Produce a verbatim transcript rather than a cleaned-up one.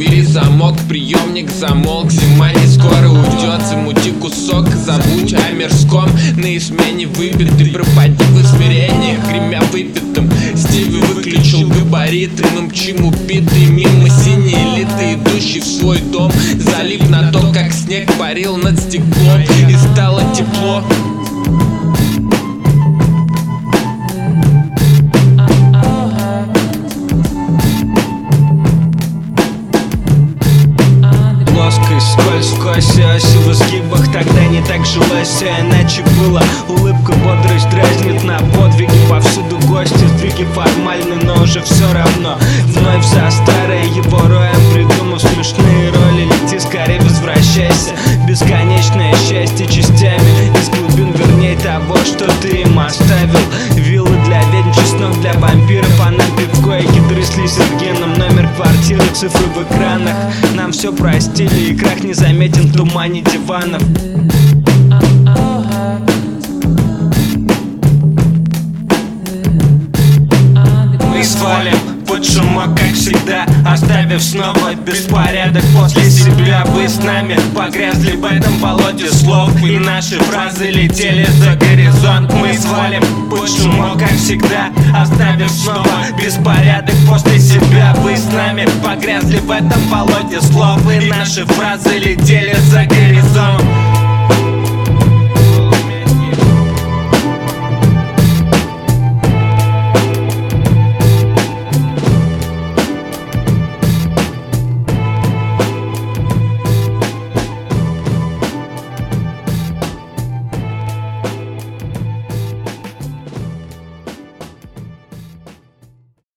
ввели замок, приемник замолк. Зима не скоро уйдет, замути кусок, забудь о мирском. На измене выпитый, пропади в измерении, гремя выпитым. Стиви выключил габариты, мы мчим упитый мимо синей элиты, идущий в свой дом. Залив на то, как снег парил над стеклом, и стало тепло. Плоскость, скользкость, оси в изгибах. Тогда не так жилось, все иначе было. Улыбка, бодрость дразнит на подвиги. Повсюду гости, сдвиги формальны, но уже все равно. Вновь за старое его роем придумав смешные роли. Лети скорее, возвращайся. Бесконечное счастье частями из глубин, вернее того, что ты им оставил. Виллы для ведьм, чеснок для вампиров, а нам пивко и гидры с лизергеном. Номер квартиры, цифры в экранах. Нам все простили, и крах незаметен в тумане диванов. Мы свалим под шумок, как всегда, оставив снова беспорядок после себя. Вы с нами погрязли в этом болоте слов, и наши фразы летели за горизонт. Мы свалим под шумок, как всегда, оставив снова беспорядок после себя. Вы с нами погрязли в этом болоте слов, и наши фразы летели за горизонт.